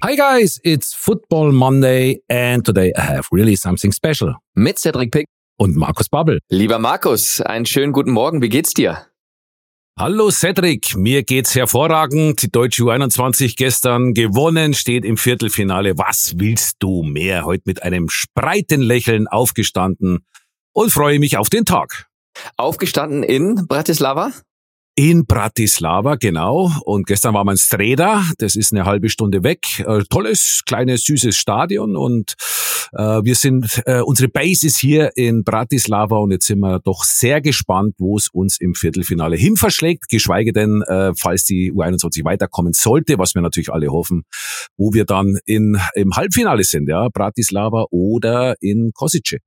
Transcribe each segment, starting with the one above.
Hi guys, it's Football Monday and today I have really something special. Mit Cedric Pick und Markus Babbel. Lieber Markus, einen schönen guten Morgen, wie geht's dir? Hallo Cedric, mir geht's hervorragend. Die deutsche U21 gestern gewonnen, steht im Viertelfinale. Was willst du mehr? Heute mit einem breiten Lächeln aufgestanden und freue mich auf den Tag. Aufgestanden in Bratislava? In Bratislava, genau. Und gestern war man in Streda, das ist eine halbe Stunde weg. Tolles, kleines, süßes Stadion und wir sind, unsere Base ist hier in Bratislava und jetzt sind wir doch sehr gespannt, wo es uns im Viertelfinale hin verschlägt, geschweige denn, falls die U21 weiterkommen sollte, was wir natürlich alle hoffen, wo wir dann im Halbfinale sind, ja, Bratislava oder in Kosice.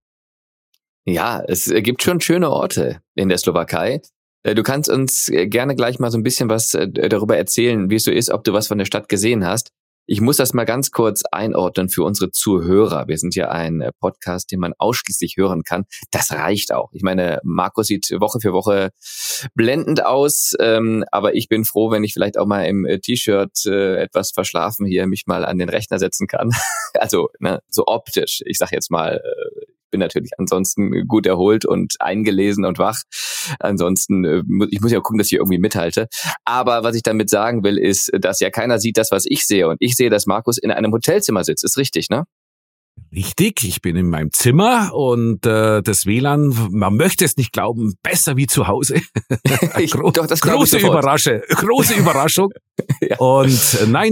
Ja, es gibt schon schöne Orte in der Slowakei. Du kannst uns gerne gleich mal so ein bisschen was darüber erzählen, wie es so ist, ob du was von der Stadt gesehen hast. Ich muss das mal ganz kurz einordnen für unsere Zuhörer. Wir sind ja ein Podcast, den man ausschließlich hören kann. Das reicht auch. Ich meine, Markus sieht Woche für Woche blendend aus, aber ich bin froh, wenn ich vielleicht auch mal im T-Shirt etwas verschlafen hier mich mal an den Rechner setzen kann. Also so optisch. Ich sag jetzt mal, bin natürlich ansonsten gut erholt und eingelesen und wach. Ansonsten, ich muss ja gucken, dass ich irgendwie mithalte. Aber was ich damit sagen will, ist, dass ja keiner sieht das, was ich sehe. Und ich sehe, dass Markus in einem Hotelzimmer sitzt. Ist richtig, ne? Richtig, ich bin in meinem Zimmer und das WLAN, man möchte es nicht glauben, besser wie zu Hause. Doch, das große Überraschung. Ja. Und nein,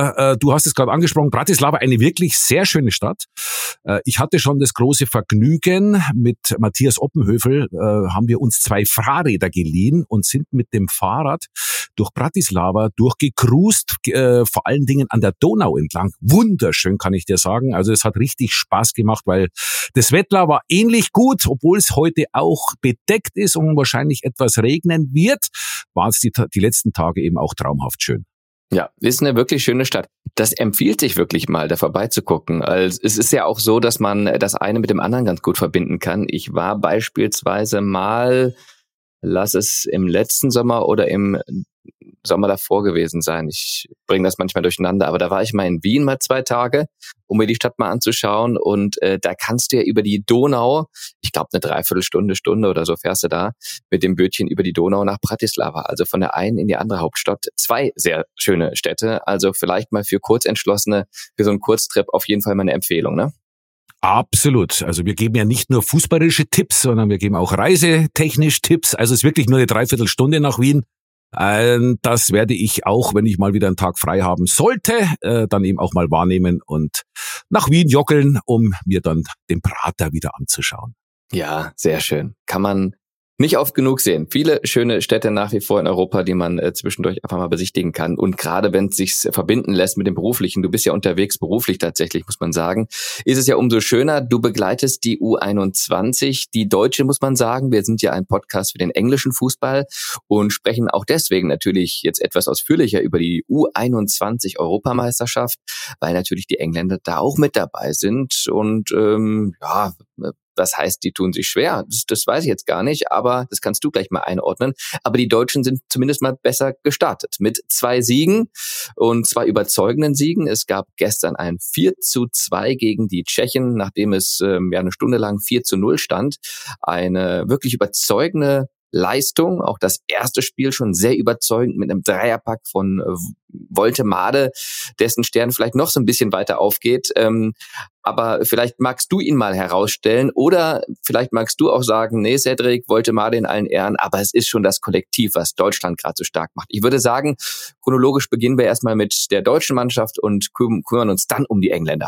du hast es gerade angesprochen, Bratislava, eine wirklich sehr schöne Stadt. Ich hatte schon das große Vergnügen, mit Matthias Oppenhövel haben wir uns 2 Fahrräder geliehen und sind mit dem Fahrrad durch Bratislava durchgecruist, vor allen Dingen an der Donau entlang. Wunderschön, kann ich dir sagen. Also es hat richtig Spaß gemacht, weil das Wetter war ähnlich gut, obwohl es heute auch bedeckt ist und wahrscheinlich etwas regnen wird, war es die letzten Tage eben auch traumhaft schön. Ja, ist eine wirklich schöne Stadt. Das empfiehlt sich wirklich mal, da vorbeizugucken. Also es ist ja auch so, dass man das eine mit dem anderen ganz gut verbinden kann. Ich war beispielsweise mal, lass es im letzten Sommer oder im Sommer davor gewesen sein. Ich bringe das manchmal durcheinander, aber da war ich mal in Wien mal 2 Tage, um mir die Stadt mal anzuschauen und da kannst du ja über die Donau, ich glaube eine Dreiviertelstunde oder so fährst du da mit dem Bötchen über die Donau nach Bratislava, also von der einen in die andere Hauptstadt. 2 sehr schöne Städte, also vielleicht mal für Kurzentschlossene, für so einen Kurztrip auf jeden Fall mal eine Empfehlung, ne? Absolut. Also wir geben ja nicht nur fußballerische Tipps, sondern wir geben auch reisetechnisch Tipps. Also es ist wirklich nur eine Dreiviertelstunde nach Wien. Das werde ich auch, wenn ich mal wieder einen Tag frei haben sollte, dann eben auch mal wahrnehmen und nach Wien joggeln, um mir dann den Prater wieder anzuschauen. Ja, sehr schön. Kann man nicht oft genug sehen. Viele schöne Städte nach wie vor in Europa, die man zwischendurch einfach mal besichtigen kann. Und gerade wenn es sich verbinden lässt mit dem Beruflichen, du bist ja unterwegs beruflich tatsächlich, muss man sagen, ist es ja umso schöner. Du begleitest die U21, die Deutsche, muss man sagen. Wir sind ja ein Podcast für den englischen Fußball und sprechen auch deswegen natürlich jetzt etwas ausführlicher über die U21 Europameisterschaft, weil natürlich die Engländer da auch mit dabei sind. Und das heißt, die tun sich schwer. Das weiß ich jetzt gar nicht, aber das kannst du gleich mal einordnen. Aber die Deutschen sind zumindest mal besser gestartet mit 2 Siegen und 2 überzeugenden Siegen. Es gab gestern ein 4:2 gegen die Tschechen, nachdem es eine Stunde lang 4:0 stand. Eine wirklich überzeugende Leistung, auch das erste Spiel schon sehr überzeugend mit einem Dreierpack von Woltemade, dessen Stern vielleicht noch so ein bisschen weiter aufgeht. Aber vielleicht magst du ihn mal herausstellen oder vielleicht magst du auch sagen, nee, Cedric, Woltemade in allen Ehren, aber es ist schon das Kollektiv, was Deutschland gerade so stark macht. Ich würde sagen, chronologisch beginnen wir erstmal mit der deutschen Mannschaft und kümmern uns dann um die Engländer.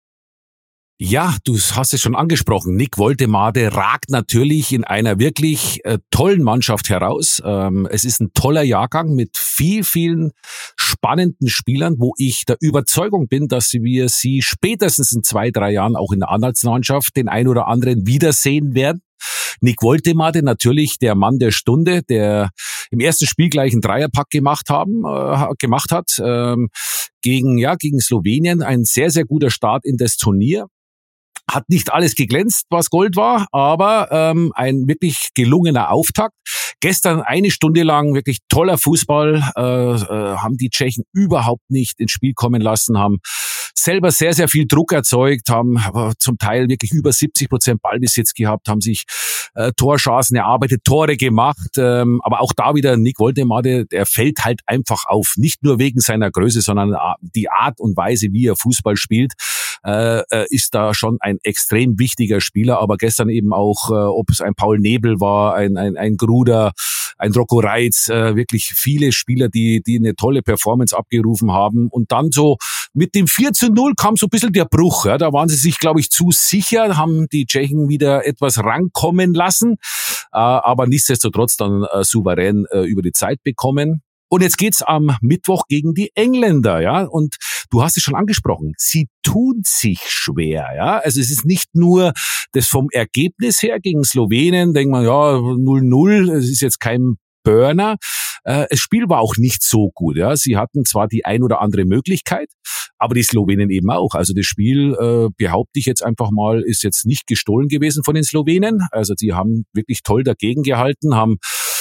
Ja, du hast es schon angesprochen. Nick Woltemade ragt natürlich in einer wirklich tollen Mannschaft heraus. Es ist ein toller Jahrgang mit vielen spannenden Spielern, wo ich der Überzeugung bin, dass wir sie spätestens in 2-3 Jahren auch in der A-Nationalmannschaft den ein oder anderen wiedersehen werden. Nick Woltemade, natürlich der Mann der Stunde, der im ersten Spiel gleich einen Dreierpack gemacht hat gegen Slowenien. Ein sehr, sehr guter Start in das Turnier. Hat nicht alles geglänzt, was Gold war, aber ein wirklich gelungener Auftakt. Gestern eine Stunde lang wirklich toller Fußball, haben die Tschechen überhaupt nicht ins Spiel kommen lassen, haben selber sehr, sehr viel Druck erzeugt, haben zum Teil wirklich über 70% Ballbesitz gehabt, haben sich Torchancen erarbeitet, Tore gemacht, aber auch da wieder Nick Woltemade, der fällt halt einfach auf, nicht nur wegen seiner Größe, sondern die Art und Weise, wie er Fußball spielt, ist da schon ein extrem wichtiger Spieler, aber gestern eben auch, ob es ein Paul Nebel war, ein Gruder, ein Rocco Reitz, wirklich viele Spieler, die eine tolle Performance abgerufen haben. Und dann so mit dem 4:0 kam so ein bisschen der Bruch. Ja, da waren sie sich, glaube ich, zu sicher, haben die Tschechen wieder etwas rankommen lassen, aber nichtsdestotrotz dann souverän über die Zeit bekommen. Und jetzt geht's am Mittwoch gegen die Engländer, ja. Und du hast es schon angesprochen. Sie tun sich schwer, ja. Also es ist nicht nur das vom Ergebnis her gegen Slowenien, denkt man, ja, 0:0, es ist jetzt kein Burner. Das Spiel war auch nicht so gut, ja. Sie hatten zwar die ein oder andere Möglichkeit, aber die Slowenen eben auch. Also das Spiel, behaupte ich jetzt einfach mal, ist jetzt nicht gestohlen gewesen von den Slowenen. Also die haben wirklich toll dagegen gehalten, haben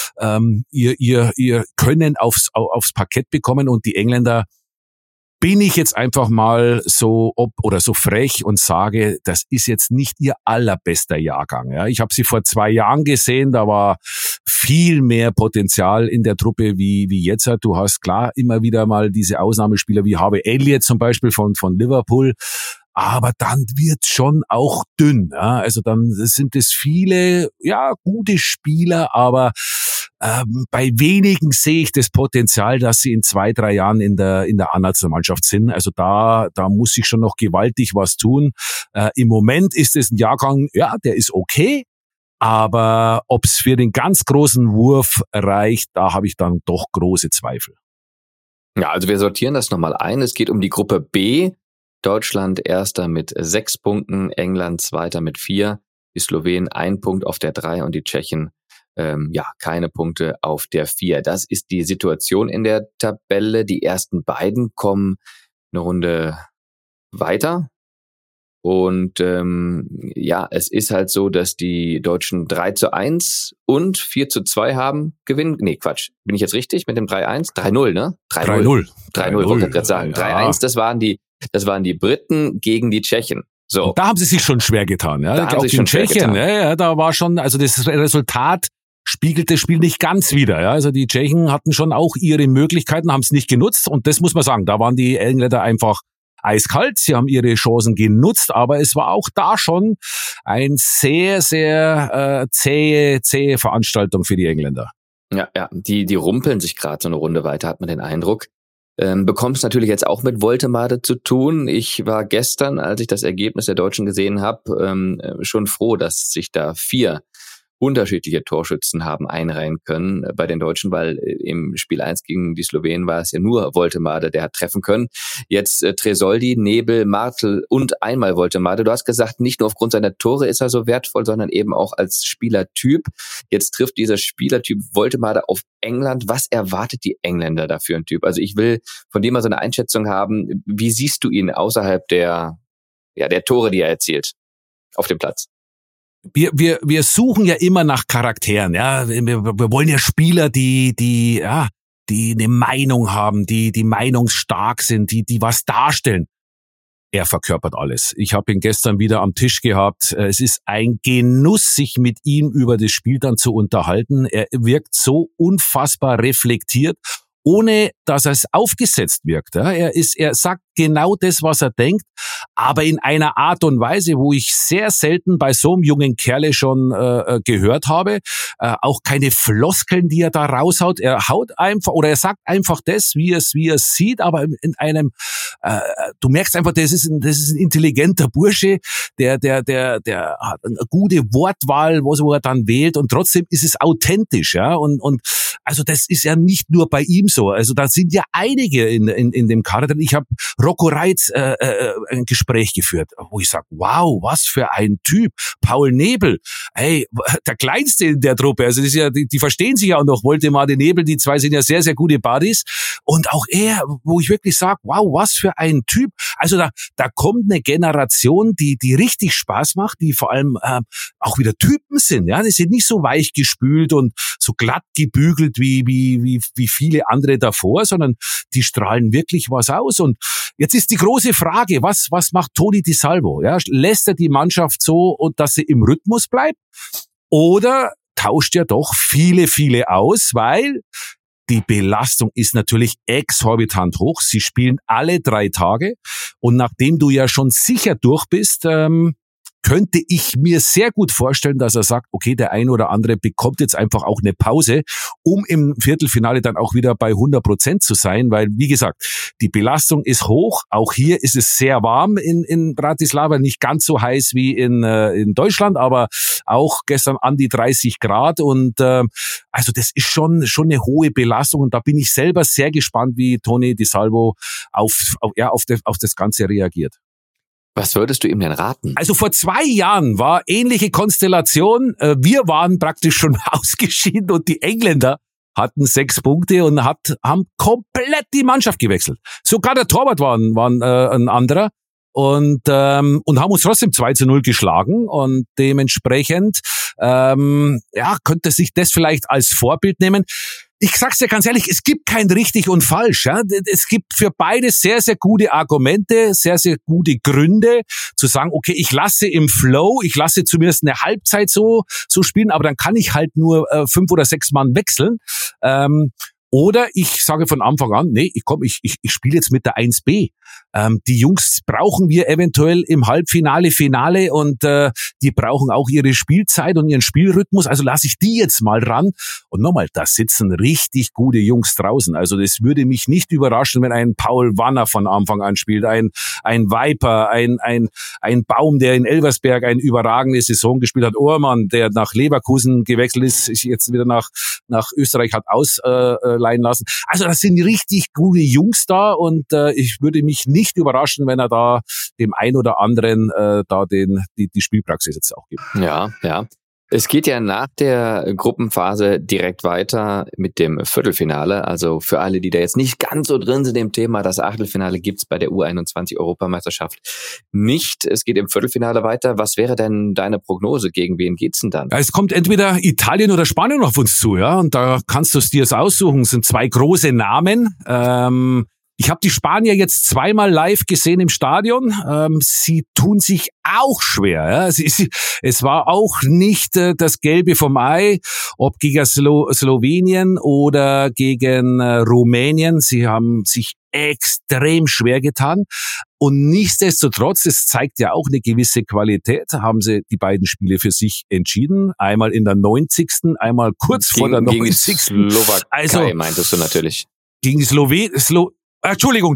ihr Können aufs Parkett bekommen und die Engländer, bin ich jetzt einfach mal so so frech und sage, das ist jetzt nicht ihr allerbester Jahrgang. Ja, ich habe sie vor 2 Jahren gesehen, da war viel mehr Potenzial in der Truppe wie jetzt. Du hast klar immer wieder mal diese Ausnahmespieler wie Harvey Elliott zum Beispiel von Liverpool. Aber dann wird schon auch dünn. Ja? Also dann sind es viele, ja, gute Spieler, aber bei wenigen sehe ich das Potenzial, dass sie in 2, 3 Jahren in der A-Nationalmannschaft sind. Also da muss ich schon noch gewaltig was tun. Im Moment ist es ein Jahrgang, ja, der ist okay. Aber ob es für den ganz großen Wurf reicht, da habe ich dann doch große Zweifel. Ja, also wir sortieren das nochmal ein. Es geht um die Gruppe B. Deutschland Erster mit 6 Punkten, England Zweiter mit 4, die Slowenen 1 Punkt auf der 3 und die Tschechen keine Punkte auf der 4. Das ist die Situation in der Tabelle. Die ersten beiden kommen eine Runde weiter. Und es ist halt so, dass die Deutschen 3:1 und 4:2 haben. Gewinnen. Nee, Quatsch. Bin ich jetzt richtig mit dem 3:1? 3:0, ne? 3:0. 3:0, wollte ich gerade sagen. 3:1, das waren die Briten gegen die Tschechen. So. Und da haben sie sich schon schwer getan. Ja? Da haben sie schon schwer getan. Ja, da war schon, also das Resultat spiegelt das Spiel nicht ganz wider. Ja? Also die Tschechen hatten schon auch ihre Möglichkeiten, haben es nicht genutzt. Und das muss man sagen, da waren die Engländer einfach eiskalt. Sie haben ihre Chancen genutzt, aber es war auch da schon ein sehr, sehr zähe Veranstaltung für die Engländer. Ja, die rumpeln sich gerade so eine Runde weiter, hat man den Eindruck. Bekommst natürlich jetzt auch mit Woltemade zu tun. Ich war gestern, als ich das Ergebnis der Deutschen gesehen habe, schon froh, dass sich da 4 unterschiedliche Torschützen haben einreihen können bei den Deutschen, weil im Spiel 1 gegen die Slowenen war es ja nur Woltemade, der hat treffen können. Jetzt Tresoldi, Nebel, Martel und einmal Woltemade. Du hast gesagt, nicht nur aufgrund seiner Tore ist er so wertvoll, sondern eben auch als Spielertyp. Jetzt trifft dieser Spielertyp Woltemade auf England. Was erwartet die Engländer da für einen Typ? Also ich will von dir mal so eine Einschätzung haben. Wie siehst du ihn außerhalb der Tore, die er erzielt auf dem Platz? Wir suchen ja immer nach Charakteren, ja. Wir wollen ja Spieler, die eine Meinung haben, die meinungsstark sind, die was darstellen. Er verkörpert alles. Ich habe ihn gestern wieder am Tisch gehabt. Es ist ein Genuss, sich mit ihm über das Spiel dann zu unterhalten. Er wirkt so unfassbar reflektiert, ohne dass er es aufgesetzt wirkt. Er sagt genau das, was er denkt, aber in einer Art und Weise, wo ich sehr selten bei so einem jungen Kerle schon gehört habe. Auch keine Floskeln, die er da raushaut. Er haut einfach oder er sagt einfach das, wie er es sieht, aber in einem, du merkst einfach, das ist ein intelligenter Bursche, der hat eine gute Wortwahl, wo er dann wählt, und trotzdem ist es authentisch, ja, und also das ist ja nicht nur bei ihm so. Also da sind ja einige in dem Kader drin. Ich habe Rocco Reitz ein Gespräch geführt, wo ich sage, wow, was für ein Typ. Paul Nebel, ey, der Kleinste in der Truppe, also das ist ja, die verstehen sich ja auch noch, Woldemar de Nebel, die zwei sind ja sehr, sehr gute Buddies. Und auch er, wo ich wirklich sage, wow, was für ein Typ. Also da kommt eine Generation, die richtig Spaß macht, die vor allem auch wieder Typen sind. Ja, die sind nicht so weich gespült und so glatt gebügelt wie viele andere davor, sondern die strahlen wirklich was aus. Und jetzt ist die große Frage, was macht Toni Di Salvo? Ja, lässt er die Mannschaft so, dass sie im Rhythmus bleibt? Oder tauscht er doch viele aus, weil die Belastung ist natürlich exorbitant hoch. Sie spielen alle 3 Tage. Und nachdem du ja schon sicher durch bist, könnte ich mir sehr gut vorstellen, dass er sagt, okay, der ein oder andere bekommt jetzt einfach auch eine Pause, um im Viertelfinale dann auch wieder bei 100% zu sein, weil, wie gesagt, die Belastung ist hoch. Auch hier ist es sehr warm in Bratislava, nicht ganz so heiß wie in Deutschland, aber auch gestern an die 30 Grad und also das ist schon eine hohe Belastung und da bin ich selber sehr gespannt, wie Toni Di Salvo auf das Ganze reagiert. Was würdest du ihm denn raten? Also vor 2 Jahren war ähnliche Konstellation. Wir waren praktisch schon ausgeschieden und die Engländer hatten 6 Punkte und haben komplett die Mannschaft gewechselt. Sogar der Torwart war ein anderer und haben uns trotzdem 2-0 geschlagen und dementsprechend könnte sich das vielleicht als Vorbild nehmen. Ich sag's dir ganz ehrlich, es gibt kein richtig und falsch. Ja? Es gibt für beide sehr, sehr gute Argumente, sehr, sehr gute Gründe zu sagen, okay, ich lasse im Flow, ich lasse zumindest eine Halbzeit so spielen, aber dann kann ich halt nur 5 oder 6 Mann wechseln. Oder ich sage von Anfang an, nee, ich spiele jetzt mit der 1B. Die Jungs brauchen wir eventuell im Halbfinale, Finale und die brauchen auch ihre Spielzeit und ihren Spielrhythmus. Also lasse ich die jetzt mal ran. Und nochmal, da sitzen richtig gute Jungs draußen. Also das würde mich nicht überraschen, wenn ein Paul Wanner von Anfang an spielt, ein Viper, ein Baum, der in Elversberg eine überragende Saison gespielt hat, Ohrmann, der nach Leverkusen gewechselt ist, sich jetzt wieder nach Österreich hat ausleihen lassen. Also das sind richtig gute Jungs da und ich würde mich nicht überraschen, wenn er da dem einen oder anderen die Spielpraxis jetzt auch gibt. Ja. Es geht ja nach der Gruppenphase direkt weiter mit dem Viertelfinale. Also für alle, die da jetzt nicht ganz so drin sind im Thema, das Achtelfinale gibt's bei der U21-Europameisterschaft nicht. Es geht im Viertelfinale weiter. Was wäre denn deine Prognose? Gegen wen geht's denn dann? Ja, es kommt entweder Italien oder Spanien auf uns zu, ja. Und da kannst du es dir aussuchen. Es sind 2 große Namen. Ich habe die Spanier jetzt 2-mal live gesehen im Stadion. Sie tun sich auch schwer. Ja. Es war auch nicht das Gelbe vom Ei, ob gegen Slowenien oder gegen Rumänien. Sie haben sich extrem schwer getan. Und nichtsdestotrotz, es zeigt ja auch eine gewisse Qualität, haben sie die beiden Spiele für sich entschieden. Einmal in der 90., einmal kurz vor der 90. Gegen die Slowakei meintest du natürlich. Gegen die Entschuldigung,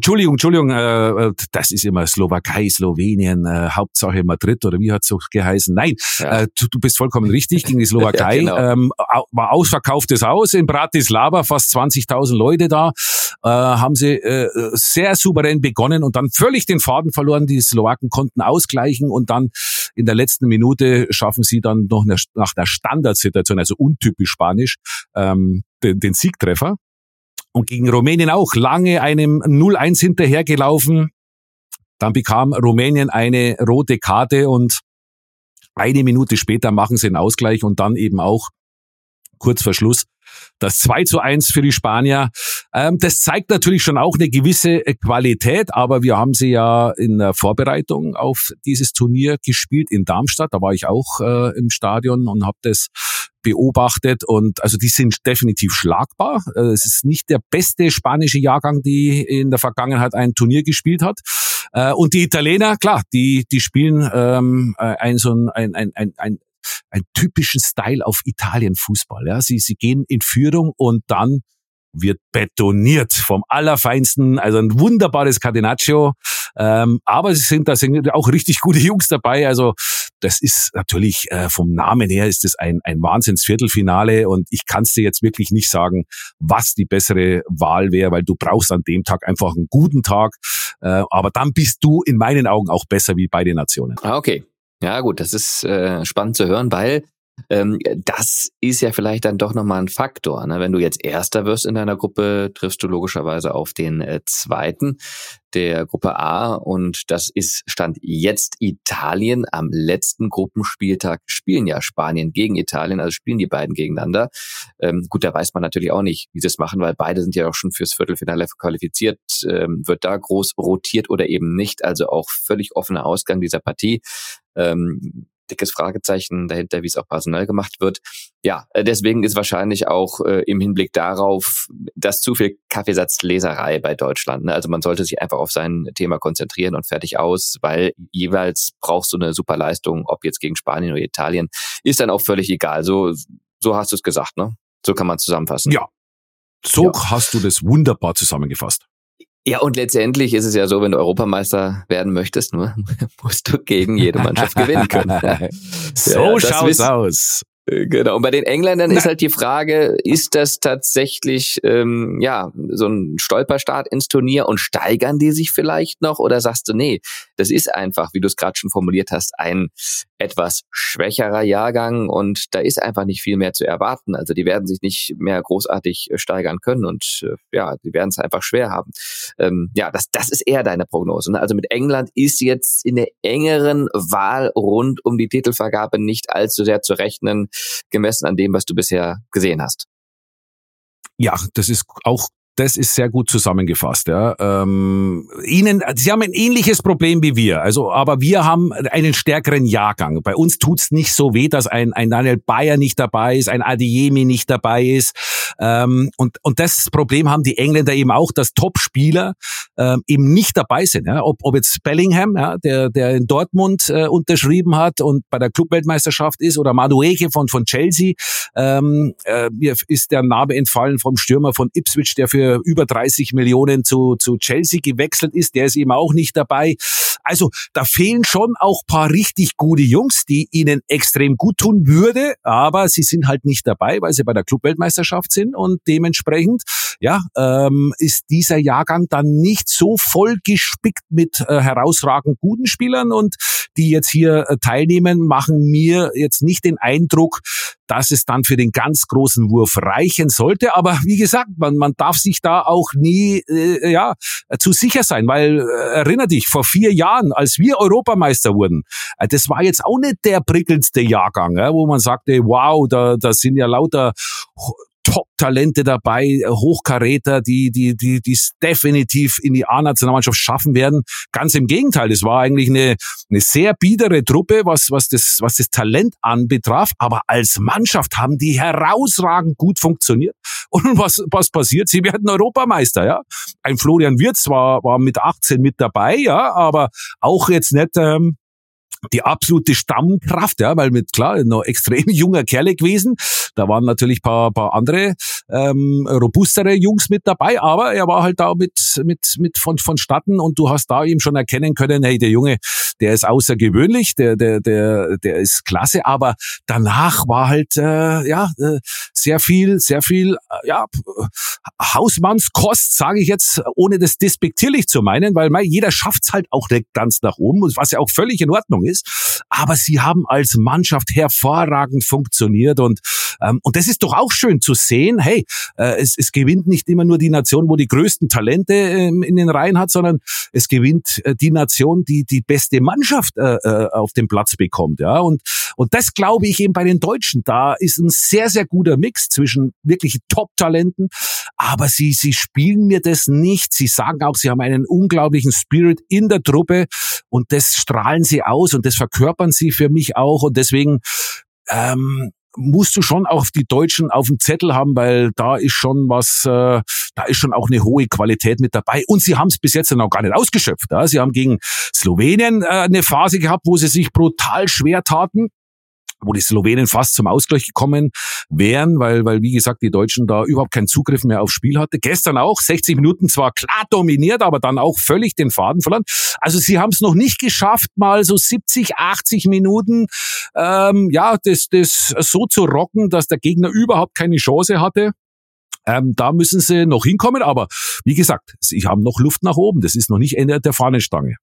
das ist immer Slowakei, Slowenien, Hauptsache Madrid oder wie hat's so geheißen? Nein, ja. Du bist vollkommen richtig, gegen die Slowakei, ja, genau. War ausverkauftes Haus in Bratislava, fast 20.000 Leute da, haben sie sehr souverän begonnen und dann völlig den Faden verloren. Die Slowaken konnten ausgleichen und dann in der letzten Minute schaffen sie dann noch nach der Standardsituation, also untypisch spanisch, den Siegtreffer. Und gegen Rumänien auch lange einem 0-1 hinterhergelaufen. Dann bekam Rumänien eine rote Karte und 1 Minute später machen sie den Ausgleich und dann eben auch kurz vor Schluss das 2-1 für die Spanier. Das zeigt natürlich schon auch eine gewisse Qualität, aber wir haben sie ja in der Vorbereitung auf dieses Turnier gespielt in Darmstadt. Da war ich auch im Stadion und habe das beobachtet und also die sind definitiv schlagbar. Es ist nicht der beste spanische Jahrgang, die in der Vergangenheit ein Turnier gespielt hat. Und die Italiener, klar, die spielen einen typischen Style auf Italien-Fußball. Ja, sie gehen in Führung und dann wird betoniert vom Allerfeinsten, also ein wunderbares Catenaccio, aber da sind auch richtig gute Jungs dabei, also das ist natürlich vom Namen her ist es ein Wahnsinns-Viertelfinale und ich kann es dir jetzt wirklich nicht sagen, was die bessere Wahl wäre, weil du brauchst an dem Tag einfach einen guten Tag, aber dann bist du in meinen Augen auch besser wie beide Nationen. Okay, ja gut, das ist spannend zu hören, weil das ist ja vielleicht dann doch nochmal ein Faktor. Ne? Wenn du jetzt Erster wirst in deiner Gruppe, triffst du logischerweise auf den Zweiten der Gruppe A und das ist Stand jetzt Italien. Am letzten Gruppenspieltag spielen ja Spanien gegen Italien, also spielen die beiden gegeneinander. Gut, da weiß man natürlich auch nicht, wie sie es machen, weil beide sind ja auch schon fürs Viertelfinale qualifiziert. Wird da groß rotiert oder eben nicht, also auch völlig offener Ausgang dieser Partie. Dickes Fragezeichen dahinter, wie es auch personell gemacht wird. Ja, deswegen ist wahrscheinlich auch im Hinblick darauf, dass zu viel Kaffeesatzleserei bei Deutschland. Ne? Also man sollte sich einfach auf sein Thema konzentrieren und fertig aus, weil jeweils brauchst du eine super Leistung, ob jetzt gegen Spanien oder Italien, ist dann auch völlig egal. So hast du es gesagt, ne? So kann man zusammenfassen. Ja, hast du das wunderbar zusammengefasst. Ja, und letztendlich ist es ja so, wenn du Europameister werden möchtest, musst du gegen jede Mannschaft gewinnen können. So schaut's aus. Genau. Und bei den Engländern ist halt die Frage, ist das tatsächlich so ein Stolperstart ins Turnier und steigern die sich vielleicht noch? Oder sagst du, nee, das ist einfach, wie du es gerade schon formuliert hast, ein etwas schwächerer Jahrgang und da ist einfach nicht viel mehr zu erwarten. Also die werden sich nicht mehr großartig steigern können und die werden es einfach schwer haben. Das ist eher deine Prognose. Ne? Also mit England ist jetzt in der engeren Wahl rund um die Titelvergabe nicht allzu sehr zu rechnen, gemessen an dem, was du bisher gesehen hast. Ja, das ist sehr gut zusammengefasst. Ja. Sie haben ein ähnliches Problem wie wir. Aber wir haben einen stärkeren Jahrgang. Bei uns tut's nicht so weh, dass ein Daniel Bayer nicht dabei ist, ein Adeyemi nicht dabei ist. Und das Problem haben die Engländer eben auch, dass Top-Spieler eben nicht dabei sind. Ja. Ob jetzt Bellingham, ja, der in Dortmund unterschrieben hat und bei der Clubweltmeisterschaft ist, oder Madueke von Chelsea. Mir ist der Name entfallen vom Stürmer von Ipswich, der für über 30 Millionen zu Chelsea gewechselt ist, der ist eben auch nicht dabei. Also da fehlen schon auch paar richtig gute Jungs, die ihnen extrem gut tun würde, aber sie sind halt nicht dabei, weil sie bei der Clubweltmeisterschaft sind und dementsprechend ist dieser Jahrgang dann nicht so voll gespickt mit herausragend guten Spielern und die jetzt hier teilnehmen, machen mir jetzt nicht den Eindruck, dass es dann für den ganz großen Wurf reichen sollte. Aber wie gesagt, man darf sich da auch nie zu sicher sein, weil erinner dich, vor 4 Jahren, als wir Europameister wurden, das war jetzt auch nicht der prickelndste Jahrgang, wo man sagte, wow, da sind ja lauter Top-Talente dabei, Hochkaräter, die es definitiv in die A-Nationalmannschaft schaffen werden. Ganz im Gegenteil, es war eigentlich eine sehr biedere Truppe, was das Talent anbetraf, aber als Mannschaft haben die herausragend gut funktioniert. Und was passiert? Sie werden Europameister, ja. Ein Florian Wirtz war mit 18 mit dabei, ja, aber auch jetzt nicht die absolute Stammkraft, ja, weil noch extrem junger Kerle gewesen. Da waren natürlich paar andere robustere Jungs mit dabei, aber er war halt da mit vonstatten und du hast da eben schon erkennen können, hey, der Junge, der ist außergewöhnlich, der ist klasse, aber danach war halt sehr viel Hausmannskost, sage ich jetzt, ohne das despektierlich zu meinen, weil jeder schafft's halt auch nicht ganz nach oben, was ja auch völlig in Ordnung ist. Aber sie haben als Mannschaft hervorragend funktioniert und das ist doch auch schön zu sehen, hey, es gewinnt nicht immer nur die Nation, wo die größten Talente in den Reihen hat, sondern es gewinnt die Nation, die beste Mannschaft auf dem Platz bekommt, ja, und das glaube ich eben bei den Deutschen, da ist ein sehr, sehr guter Mix zwischen wirklich Top-Talenten, aber sie spielen mir das nicht, sie sagen auch, sie haben einen unglaublichen Spirit in der Truppe und das strahlen sie aus und das verkörpern sie für mich auch und deswegen musst du schon auch die Deutschen auf dem Zettel haben, weil da ist schon da ist schon auch eine hohe Qualität mit dabei und sie haben es bis jetzt noch gar nicht ausgeschöpft. Ja? Sie haben gegen Slowenien eine Phase gehabt, wo sie sich brutal schwer taten. wo die Slowenen fast zum Ausgleich gekommen wären, weil wie gesagt die Deutschen da überhaupt keinen Zugriff mehr aufs Spiel hatte. Gestern auch 60 Minuten zwar klar dominiert, aber dann auch völlig den Faden verloren. Also sie haben es noch nicht geschafft, mal so 70, 80 Minuten das so zu rocken, dass der Gegner überhaupt keine Chance hatte. Da müssen sie noch hinkommen, aber wie gesagt, sie haben noch Luft nach oben. Das ist noch nicht Ende der Fahnenstange.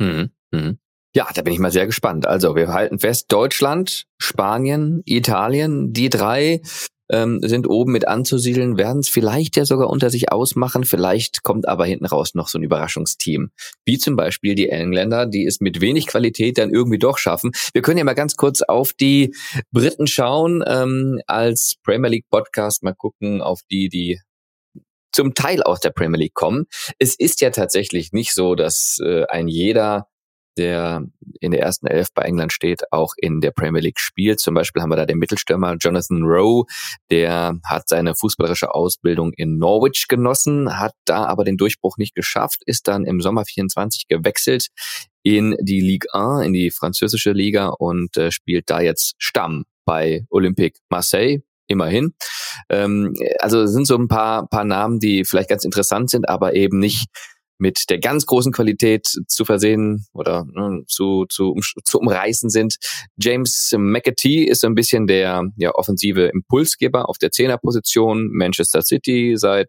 Ja, da bin ich mal sehr gespannt. Also wir halten fest, Deutschland, Spanien, Italien, die drei sind oben mit anzusiedeln, werden es vielleicht ja sogar unter sich ausmachen. Vielleicht kommt aber hinten raus noch so ein Überraschungsteam. Wie zum Beispiel die Engländer, die es mit wenig Qualität dann irgendwie doch schaffen. Wir können ja mal ganz kurz auf die Briten schauen, als Premier League Podcast mal gucken auf die zum Teil aus der Premier League kommen. Es ist ja tatsächlich nicht so, dass ein jeder, der in der ersten Elf bei England steht, auch in der Premier League spielt. Zum Beispiel haben wir da den Mittelstürmer Jonathan Rowe, der hat seine fußballerische Ausbildung in Norwich genossen, hat da aber den Durchbruch nicht geschafft, ist dann im Sommer 24 gewechselt in die Ligue 1, in die französische Liga und spielt da jetzt Stamm bei Olympique Marseille. Immerhin. Also es sind so ein paar Namen, die vielleicht ganz interessant sind, aber eben nicht mit der ganz großen Qualität zu versehen oder zu umreißen sind. James McAtee ist so ein bisschen der offensive Impulsgeber auf der Zehnerposition. Manchester City hat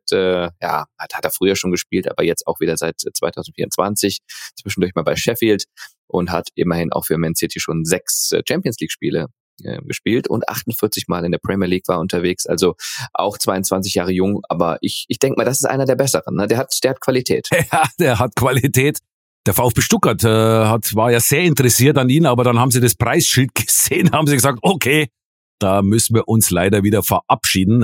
er früher schon gespielt, aber jetzt auch wieder seit 2024, zwischendurch mal bei Sheffield und hat immerhin auch für Man City schon 6 Champions League Spiele gespielt und 48 Mal in der Premier League war unterwegs, also auch 22 Jahre jung, aber ich denke mal, das ist einer der Besseren, ne? Der hat Qualität. Ja, der hat Qualität. Der VfB Stuttgart war ja sehr interessiert an ihn, aber dann haben sie das Preisschild gesehen, haben sie gesagt, okay, da müssen wir uns leider wieder verabschieden.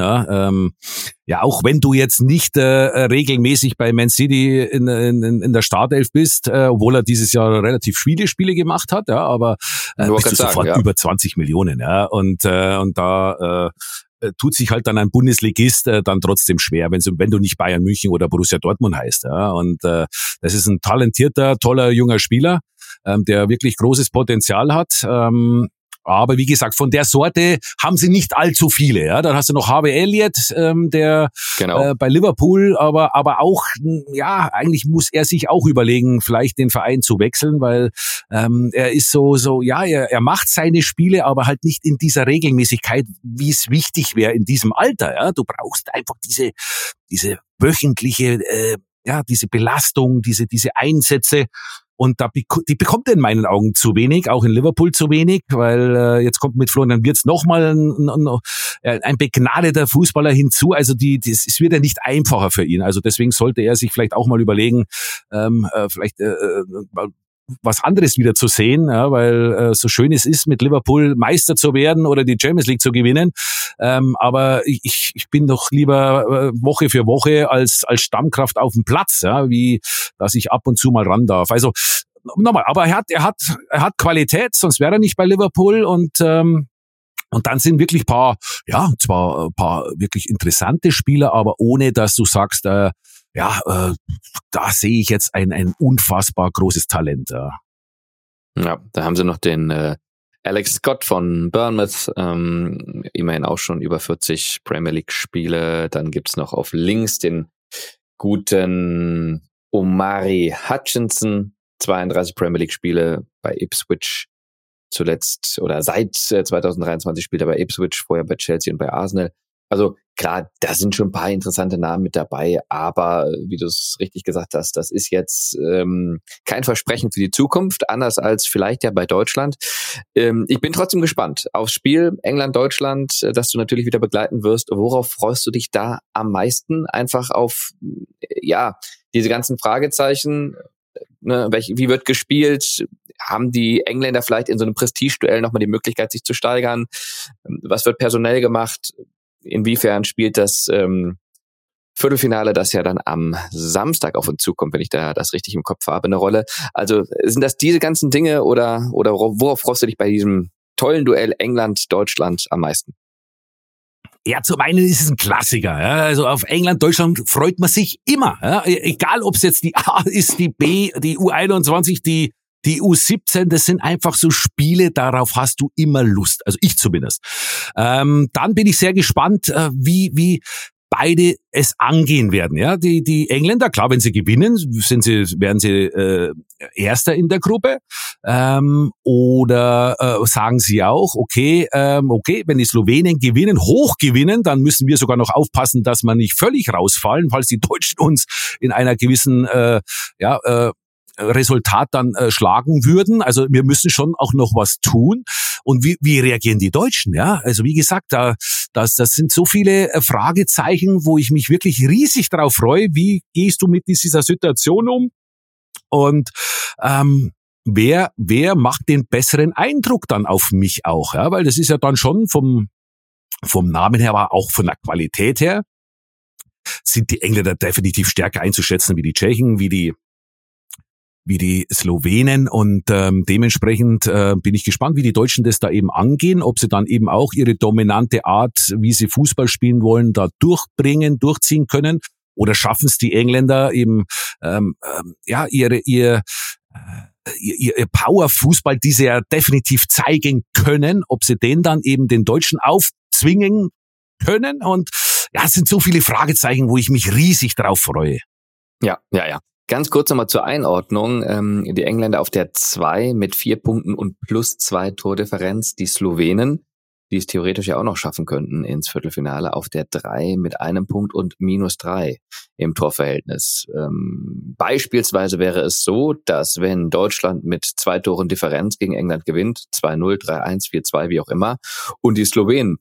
Ja, auch wenn du jetzt nicht regelmäßig bei Man City in der Startelf bist, obwohl er dieses Jahr relativ viele Spiele gemacht hat, ja, aber bist du sofort über 20 Millionen, ja, und da tut sich halt dann ein Bundesligist dann trotzdem schwer, wenn du nicht Bayern München oder Borussia Dortmund heißt, ja, und das ist ein talentierter, toller junger Spieler, der wirklich großes Potenzial hat. Aber wie gesagt, von der Sorte haben sie nicht allzu viele. Ja, dann hast du noch Harvey Elliott, der bei Liverpool, aber auch, ja, eigentlich muss er sich auch überlegen, vielleicht den Verein zu wechseln, weil er ist er macht seine Spiele, aber halt nicht in dieser Regelmäßigkeit, wie es wichtig wäre in diesem Alter. Ja, du brauchst einfach diese wöchentliche, diese Belastung, diese Einsätze. Und die bekommt er in meinen Augen zu wenig, auch in Liverpool zu wenig, weil jetzt kommt mit Florian Wirtz nochmal ein begnadeter Fußballer hinzu. Also es wird ja nicht einfacher für ihn. Also deswegen sollte er sich vielleicht auch mal überlegen, was anderes wieder zu sehen, ja, weil so schön es ist, mit Liverpool Meister zu werden oder die Champions League zu gewinnen. Aber ich bin doch lieber Woche für Woche als Stammkraft auf dem Platz, ja, wie dass ich ab und zu mal ran darf. Also nochmal, aber er hat Qualität, sonst wäre er nicht bei Liverpool und dann sind wirklich zwar ein paar wirklich interessante Spieler, aber ohne dass du sagst, da sehe ich jetzt ein unfassbar großes Talent. Ja, da haben sie noch den Alex Scott von Bournemouth, immerhin auch schon über 40 Premier League Spiele. Dann gibt's noch auf links den guten Omari Hutchinson, 32 Premier League Spiele bei Ipswich zuletzt oder seit 2023 spielt er bei Ipswich, vorher bei Chelsea und bei Arsenal. Also klar, da sind schon ein paar interessante Namen mit dabei, aber wie du es richtig gesagt hast, das ist jetzt kein Versprechen für die Zukunft, anders als vielleicht ja bei Deutschland. Ich bin trotzdem gespannt aufs Spiel England-Deutschland, das du natürlich wieder begleiten wirst. Worauf freust du dich da am meisten? Einfach auf diese ganzen Fragezeichen. Ne, wie wird gespielt? Haben die Engländer vielleicht in so einem Prestigeduell nochmal die Möglichkeit, sich zu steigern? Was wird personell gemacht? Inwiefern spielt das Viertelfinale, das ja dann am Samstag auf uns zukommt, wenn ich da das richtig im Kopf habe, eine Rolle? Also sind das diese ganzen Dinge oder worauf freust du dich bei diesem tollen Duell England-Deutschland am meisten? Ja, zum einen ist es ein Klassiker. Ja. Also auf England, Deutschland freut man sich immer. Ja. Egal, ob es jetzt die A ist, die B, die U21, die Die U17, das sind einfach so Spiele, darauf hast du immer Lust. Also ich zumindest. Dann bin ich sehr gespannt, wie beide es angehen werden. Ja, die Engländer, klar, wenn sie gewinnen, werden sie Erster in der Gruppe. Oder sagen sie auch, okay, wenn die Slowenen gewinnen, hoch gewinnen, dann müssen wir sogar noch aufpassen, dass wir nicht völlig rausfallen, falls die Deutschen uns in einer gewissen Resultat dann schlagen würden. Also wir müssen schon auch noch was tun. Und wie reagieren die Deutschen? Ja, also wie gesagt, das sind so viele Fragezeichen, wo ich mich wirklich riesig drauf freue. Wie gehst du mit dieser Situation um? Und wer macht den besseren Eindruck dann auf mich auch? Ja, weil das ist ja dann schon vom Namen her, aber auch von der Qualität her sind die Engländer definitiv stärker einzuschätzen wie die Tschechen, wie die Slowenen, und dementsprechend bin ich gespannt, wie die Deutschen das da eben angehen, ob sie dann eben auch ihre dominante Art, wie sie Fußball spielen wollen, da durchziehen können, oder schaffen es die Engländer eben ihr Power-Fußball, die sie ja definitiv zeigen können, ob sie den dann eben den Deutschen aufzwingen können. Und ja, es sind so viele Fragezeichen, wo ich mich riesig drauf freue. Ja. Ganz kurz nochmal zur Einordnung. Die Engländer auf der 2 mit 4 Punkten und plus 2 Tordifferenz. Die Slowenen, die es theoretisch ja auch noch schaffen könnten ins Viertelfinale, auf der 3 mit 1 Punkt und minus 3 im Torverhältnis. Beispielsweise wäre es so, dass wenn Deutschland mit 2 Toren Differenz gegen England gewinnt, 2-0, 3-1, 4-2, wie auch immer, und die Slowenen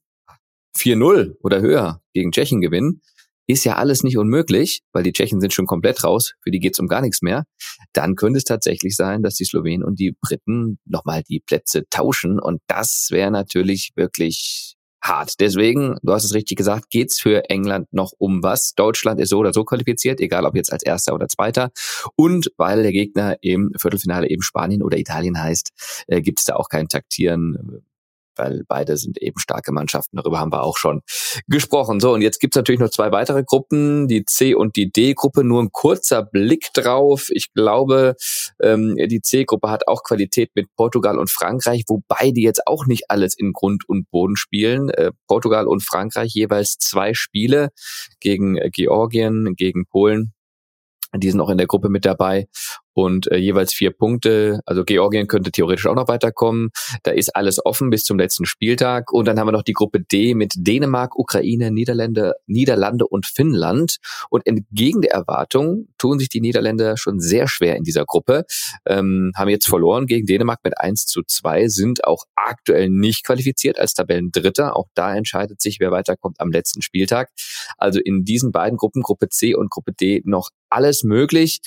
4-0 oder höher gegen Tschechien gewinnen, ist ja alles nicht unmöglich, weil die Tschechen sind schon komplett raus, für die geht's um gar nichts mehr. Dann könnte es tatsächlich sein, dass die Slowenen und die Briten nochmal die Plätze tauschen, und das wäre natürlich wirklich hart. Deswegen, du hast es richtig gesagt, geht's für England noch um was. Deutschland ist so oder so qualifiziert, egal ob jetzt als Erster oder Zweiter. Und weil der Gegner im Viertelfinale eben Spanien oder Italien heißt, gibt's da auch kein Taktieren, weil beide sind eben starke Mannschaften. Darüber haben wir auch schon gesprochen. So, und jetzt gibt's natürlich noch 2 weitere Gruppen, die C- und die D-Gruppe. Nur ein kurzer Blick drauf. Ich glaube, die C-Gruppe hat auch Qualität mit Portugal und Frankreich, wobei die jetzt auch nicht alles in Grund und Boden spielen. Portugal und Frankreich jeweils 2 Spiele gegen Georgien, gegen Polen. Die sind auch in der Gruppe mit dabei, und jeweils 4 Punkte. Also Georgien könnte theoretisch auch noch weiterkommen. Da ist alles offen bis zum letzten Spieltag. Und dann haben wir noch die Gruppe D mit Dänemark, Ukraine, Niederlande und Finnland. Und entgegen der Erwartung tun sich die Niederländer schon sehr schwer in dieser Gruppe. Haben jetzt verloren gegen Dänemark mit 1-2, sind auch aktuell nicht qualifiziert als Tabellendritter. Auch da entscheidet sich, wer weiterkommt am letzten Spieltag. Also in diesen beiden Gruppen, Gruppe C und Gruppe D, noch alles möglich.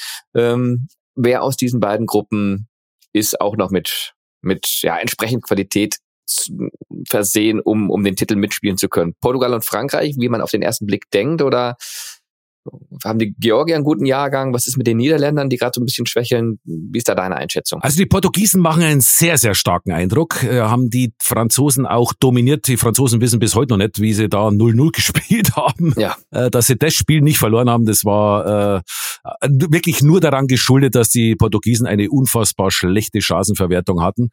Wer aus diesen beiden Gruppen ist auch noch mit entsprechend Qualität versehen, um den Titel mitspielen zu können? Portugal und Frankreich, wie man auf den ersten Blick denkt, oder haben die Georgier einen guten Jahrgang? Was ist mit den Niederländern, die gerade so ein bisschen schwächeln? Wie ist da deine Einschätzung? Also die Portugiesen machen einen sehr, sehr starken Eindruck. Haben die Franzosen auch dominiert. Die Franzosen wissen bis heute noch nicht, wie sie da 0-0 gespielt haben. Ja. Dass sie das Spiel nicht verloren haben, das war wirklich nur daran geschuldet, dass die Portugiesen eine unfassbar schlechte Chancenverwertung hatten.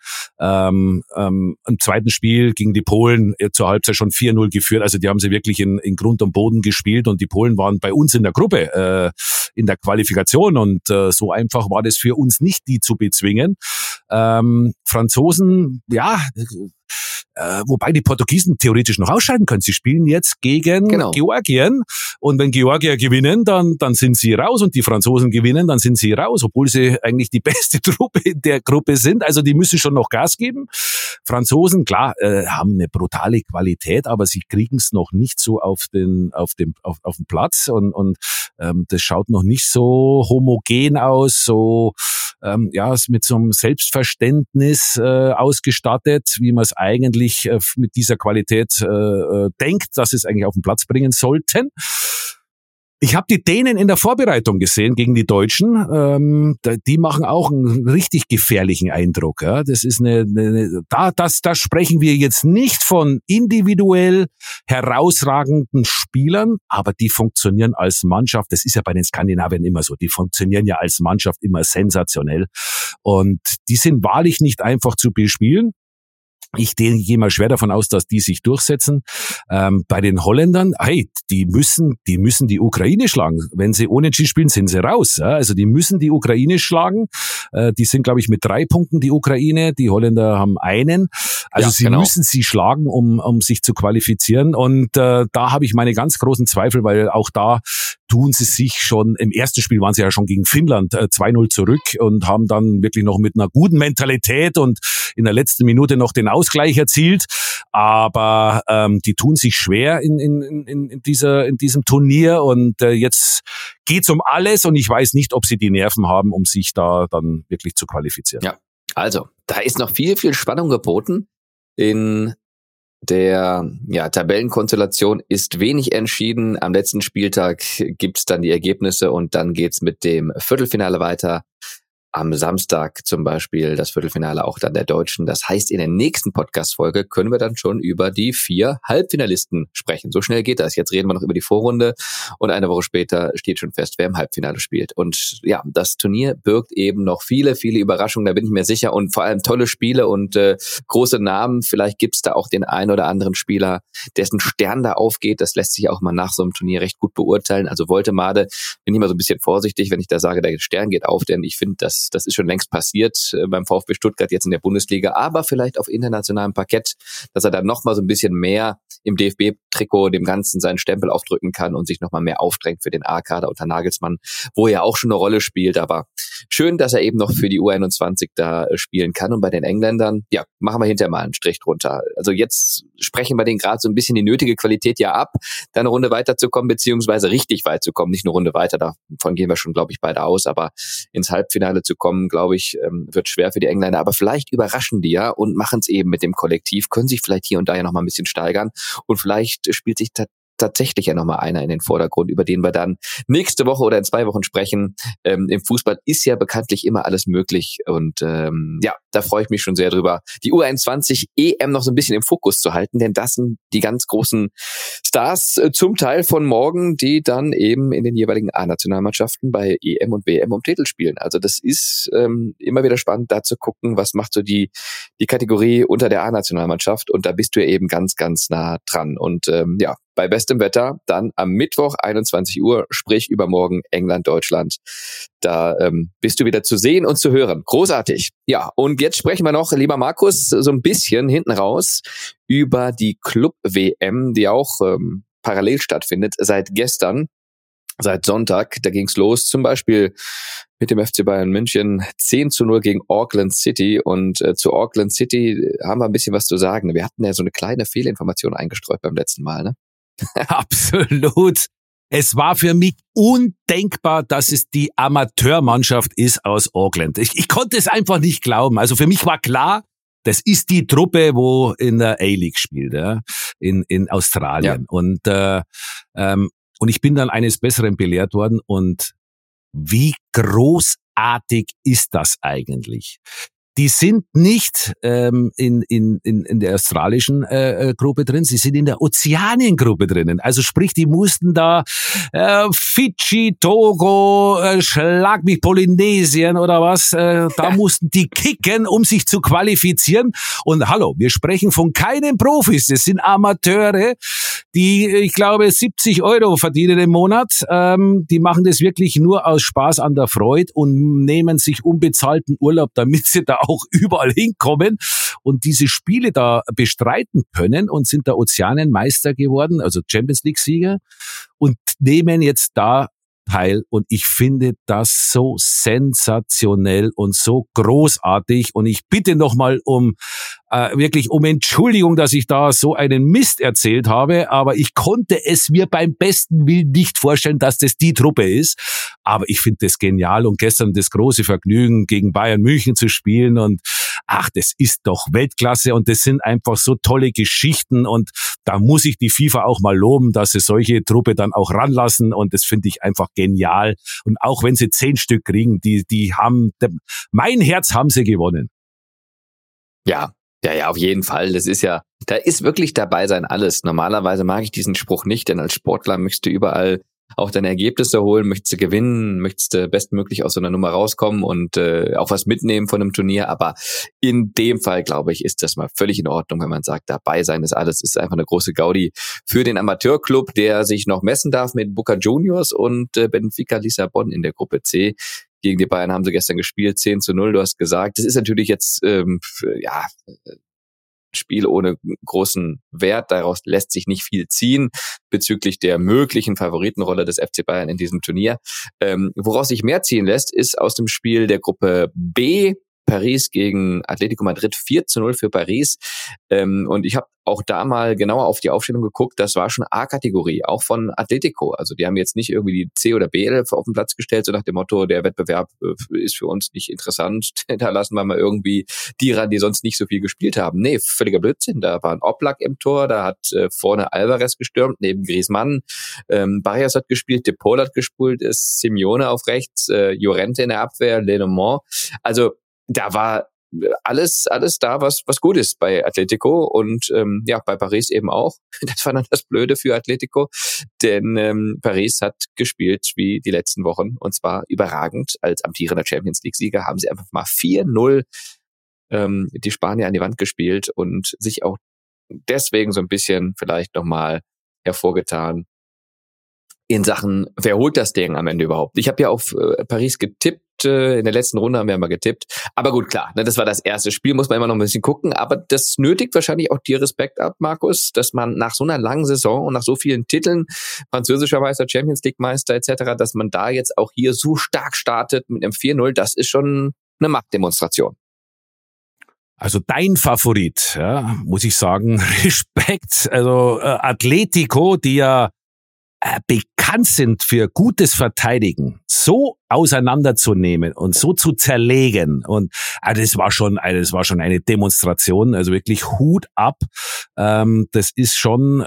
Im zweiten Spiel gegen die Polen zur Halbzeit schon 4-0 geführt. Also die haben sie wirklich in Grund und Boden gespielt, und die Polen waren bei uns in der Gruppe, in der Qualifikation, und so einfach war das für uns nicht, die zu bezwingen. Franzosen, wobei die Portugiesen theoretisch noch ausscheiden können. Sie spielen jetzt gegen Georgien, und wenn Georgier gewinnen, dann sind sie raus, und die Franzosen gewinnen, dann sind sie raus, obwohl sie eigentlich die beste Truppe in der Gruppe sind. Also die müssen schon noch Gas geben. Franzosen, klar, haben eine brutale Qualität, aber sie kriegen es noch nicht so auf den Platz, und das schaut noch nicht so homogen aus, so mit so einem Selbstverständnis ausgestattet, wie man es eigentlich mit dieser Qualität denkt, dass es eigentlich auf den Platz bringen sollten. Ich habe die Dänen in der Vorbereitung gesehen gegen die Deutschen. Die machen auch einen richtig gefährlichen Eindruck. Ja. Das ist da sprechen wir jetzt nicht von individuell herausragenden Spielern, aber die funktionieren als Mannschaft. Das ist ja bei den Skandinaviern immer so. Die funktionieren ja als Mannschaft immer sensationell. Und die sind wahrlich nicht einfach zu bespielen. Ich gehe mal schwer davon aus, dass die sich durchsetzen. Bei den Holländern, hey, die müssen die Ukraine schlagen. Wenn sie unentschieden spielen, sind sie raus. Ja? Also die müssen die Ukraine schlagen. Die sind, glaube ich, mit 3 Punkten die Ukraine. Die Holländer haben einen. Also sie müssen sie schlagen, um sich zu qualifizieren. Und da habe ich meine ganz großen Zweifel, weil auch da tun sie sich schon, im ersten Spiel waren sie ja schon gegen Finnland 2-0 zurück und haben dann wirklich noch mit einer guten Mentalität und in der letzten Minute noch den Ausgleich erzielt. Aber die tun sich schwer in diesem Turnier und jetzt geht's um alles und ich weiß nicht, ob sie die Nerven haben, um sich da dann wirklich zu qualifizieren. Ja, also da ist noch viel, viel Spannung geboten. In der Tabellenkonstellation ist wenig entschieden. Am letzten Spieltag gibt's dann die Ergebnisse und dann geht's mit dem Viertelfinale weiter. Am Samstag zum Beispiel das Viertelfinale auch dann der Deutschen. Das heißt, in der nächsten Podcast-Folge können wir dann schon über die 4 Halbfinalisten sprechen. So schnell geht das. Jetzt reden wir noch über die Vorrunde und eine Woche später steht schon fest, wer im Halbfinale spielt. Und ja, das Turnier birgt eben noch viele, viele Überraschungen, da bin ich mir sicher. Und vor allem tolle Spiele und große Namen. Vielleicht gibt's da auch den einen oder anderen Spieler, dessen Stern da aufgeht. Das lässt sich auch mal nach so einem Turnier recht gut beurteilen. Also Woltemade, bin ich mal so ein bisschen vorsichtig, wenn ich da sage, der Stern geht auf, denn ich finde, das ist schon längst passiert beim VfB Stuttgart jetzt in der Bundesliga, aber vielleicht auf internationalem Parkett, dass er dann nochmal so ein bisschen mehr im DFB-Trikot dem Ganzen seinen Stempel aufdrücken kann und sich nochmal mehr aufdrängt für den A-Kader unter Nagelsmann, wo er auch schon eine Rolle spielt. Aber schön, dass er eben noch für die U21 da spielen kann. Und bei den Engländern, ja, machen wir hinterher mal einen Strich drunter. Also jetzt sprechen wir denen gerade so ein bisschen die nötige Qualität ja ab, da eine Runde weiterzukommen, beziehungsweise richtig weit zu kommen. Nicht eine Runde weiter, davon gehen wir schon, glaube ich, beide aus, aber ins Halbfinale zu kommen, glaube ich, wird schwer für die Engländer. Aber vielleicht überraschen die ja und machen es eben mit dem Kollektiv, können sich vielleicht hier und da ja noch mal ein bisschen steigern und vielleicht spielt sich tatsächlich ja nochmal einer in den Vordergrund, über den wir dann nächste Woche oder in 2 Wochen sprechen. Im Fußball ist ja bekanntlich immer alles möglich und da freue ich mich schon sehr drüber, die U21 EM noch so ein bisschen im Fokus zu halten, denn das sind die ganz großen Stars zum Teil von morgen, die dann eben in den jeweiligen A-Nationalmannschaften bei EM und WM um Titel spielen. Also das ist immer wieder spannend, da zu gucken, was macht so die Kategorie unter der A-Nationalmannschaft und da bist du ja eben ganz, ganz nah dran und bei bestem Wetter dann am Mittwoch 21 Uhr, sprich übermorgen England, Deutschland. Da bist du wieder zu sehen und zu hören. Großartig. Ja, und jetzt sprechen wir noch, lieber Markus, so ein bisschen hinten raus über die Club-WM, die auch parallel stattfindet seit gestern. Seit Sonntag, da ging's los, zum Beispiel mit dem FC Bayern München 10-0 gegen Auckland City und zu Auckland City haben wir ein bisschen was zu sagen. Wir hatten ja so eine kleine Fehlinformation eingestreut beim letzten Mal, ne? Absolut. Es war für mich undenkbar, dass es die Amateurmannschaft ist aus Auckland. Ich konnte es einfach nicht glauben. Also für mich war klar, das ist die Truppe, wo in der A-League spielt, ja, in Australien. Ja. Und ich bin dann eines Besseren belehrt worden. Und wie großartig ist das eigentlich? Die sind nicht in der australischen Gruppe drin, sie sind in der Ozeaniengruppe drinnen. Also sprich, die mussten da Fidschi, Togo, schlag mich Polynesien oder was, da mussten die kicken, um sich zu qualifizieren. Und hallo, wir sprechen von keinen Profis, das sind Amateure, die, ich glaube, 70 € verdienen im Monat. Die machen das wirklich nur aus Spaß an der Freude und nehmen sich unbezahlten Urlaub, damit sie da auch überall hinkommen und diese Spiele da bestreiten können und sind da Ozeanienmeister geworden, also Champions League Sieger und nehmen jetzt da teil und ich finde das so sensationell und so großartig und ich bitte nochmal wirklich um Entschuldigung, dass ich da so einen Mist erzählt habe, aber ich konnte es mir beim besten Willen nicht vorstellen, dass das die Truppe ist, aber ich finde das genial und gestern das große Vergnügen gegen Bayern München zu spielen und ach, das ist doch Weltklasse und das sind einfach so tolle Geschichten und da muss ich die FIFA auch mal loben, dass sie solche Truppe dann auch ranlassen und das finde ich einfach genial. Und auch wenn sie 10 Stück kriegen, die haben, mein Herz haben sie gewonnen. Ja, auf jeden Fall. Das ist ja, da ist wirklich dabei sein alles. Normalerweise mag ich diesen Spruch nicht, denn als Sportler möchtest du überall auch deine Ergebnisse holen, möchtest du gewinnen, möchtest du bestmöglich aus so einer Nummer rauskommen und auch was mitnehmen von einem Turnier. Aber in dem Fall, glaube ich, ist das mal völlig in Ordnung, wenn man sagt, dabei sein ist alles. Ist einfach eine große Gaudi für den Amateurclub, der sich noch messen darf mit Boca Juniors und Benfica Lissabon in der Gruppe C. Gegen die Bayern haben sie gestern gespielt, 10-0, du hast gesagt. Das ist natürlich jetzt Spiel ohne großen Wert. Daraus lässt sich nicht viel ziehen bezüglich der möglichen Favoritenrolle des FC Bayern in diesem Turnier. Woraus sich mehr ziehen lässt, ist aus dem Spiel der Gruppe B. Paris gegen Atletico Madrid, 4-0 für Paris. Und ich habe auch da mal genauer auf die Aufstellung geguckt. Das war schon A-Kategorie, auch von Atletico. Also die haben jetzt nicht irgendwie die C- oder B-Elf auf den Platz gestellt, so nach dem Motto, der Wettbewerb ist für uns nicht interessant. Da lassen wir mal irgendwie die ran, die sonst nicht so viel gespielt haben. Nee, völliger Blödsinn. Da war ein Oblak im Tor, da hat vorne Alvarez gestürmt, neben Griezmann. Barrios hat gespielt, De Paul hat gespielt, ist Simeone auf rechts, Llorente in der Abwehr, Lenormand. Also da war alles da, was gut ist bei Atletico und bei Paris eben auch. Das war dann das Blöde für Atletico, denn Paris hat gespielt wie die letzten Wochen und zwar überragend. Als amtierender Champions-League-Sieger haben sie einfach mal 4-0 die Spanier an die Wand gespielt und sich auch deswegen so ein bisschen vielleicht nochmal hervorgetan in Sachen, wer holt das Ding am Ende überhaupt? Ich habe ja auf Paris getippt, in der letzten Runde haben wir mal getippt. Aber gut, klar, ne, das war das erste Spiel, muss man immer noch ein bisschen gucken. Aber das nötigt wahrscheinlich auch dir Respekt ab, Markus, dass man nach so einer langen Saison und nach so vielen Titeln, französischer Meister, Champions League Meister etc., dass man da jetzt auch hier so stark startet mit einem 4-0, das ist schon eine Machtdemonstration. Also dein Favorit, ja, muss ich sagen, Respekt. Also Atletico, die ja bekannt sind für gutes Verteidigen, so auseinanderzunehmen und so zu zerlegen. Und das war schon eine Demonstration, also wirklich Hut ab. Das ist schon